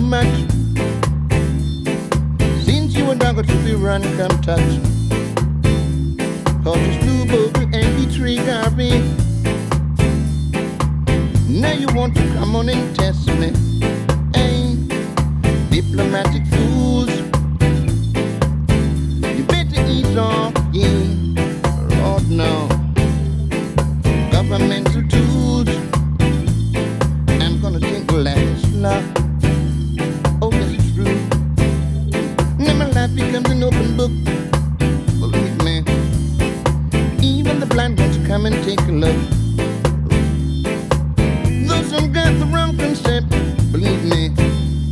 much. Since you and Dogger to be run, come touch. Cause this blue booger and the tree got me. Now you want to come on and test me.